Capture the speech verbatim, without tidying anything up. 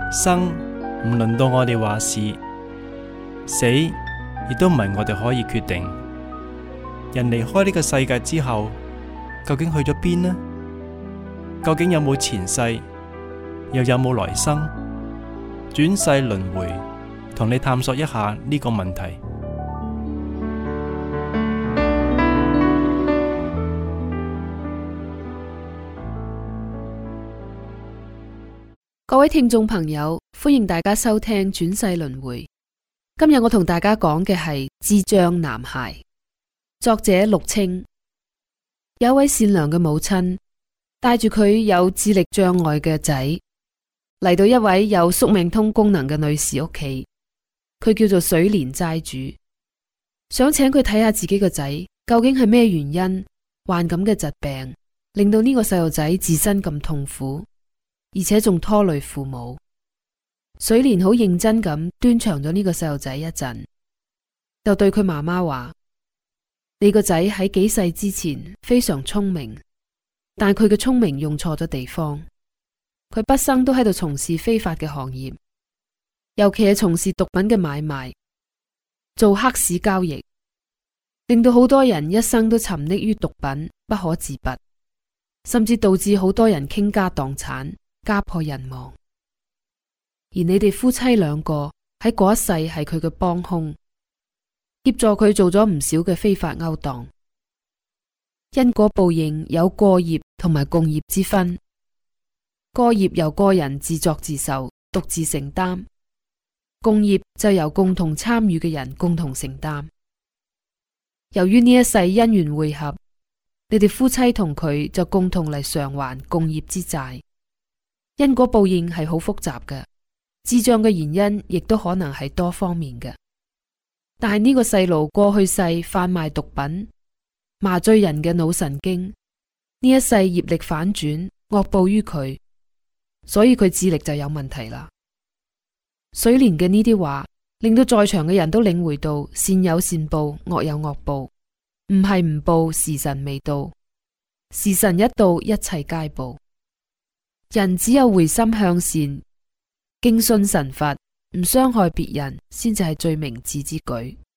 生唔輪到我哋話事，死亦都唔係我哋可以決定。人離開呢個世界之後，究竟去咗邊呢？究竟有冇前世，又有冇來生？轉世輪迴，同你探索一下呢個問題。 各位聽眾朋友，歡迎大家收聽轉世輪迴。今日我同大家講嘅係智障男孩，作者陸清。有位善良嘅母親帶住佢有智力障礙嘅仔嚟到一位有宿命通功能嘅女士屋企，佢叫做水蓮齋主，想請佢睇下自己個仔究竟係咩原因患咁嘅疾病，令到呢個細路仔自身咁痛苦，而且仲拖累父母。水蓮好認真咁端詳咗呢個細路仔一陣，就對佢媽媽話：你個仔喺幾世之前非常聰明，但佢嘅聰明用錯咗地方。佢畢生都喺度從事非法嘅行業，尤其係從事毒品嘅買賣，做黑市交易，令到好多人一生都沉溺於毒品不可自拔，甚至導致好多人傾家蕩產，家破人亡。而你哋夫妻兩個喺嗰一世係佢嘅幫兇，協助佢做咗唔少嘅非法勾當。因果報應有過業同埋共業之分，過業由個人自作自受，獨自承擔；共業就由共同參與嘅人共同承擔。由於呢一世因緣會合，你哋夫妻同佢就共同嚟償還共業之債。因果報應係好複雜嘅，智障嘅原因亦都可能係多方面嘅。但係呢個細路過去世販賣毒品，麻醉人嘅腦神經，呢一世業力反轉，惡報於佢，所以佢智力就有問題啦。水蓮嘅呢啲話，令到在場嘅人都領會到善有善報，惡有惡報，唔係唔報，時辰未到，時辰一到，一切皆報。人只有回心向善，敬信神佛，唔傷害別人，先至係最明智之舉。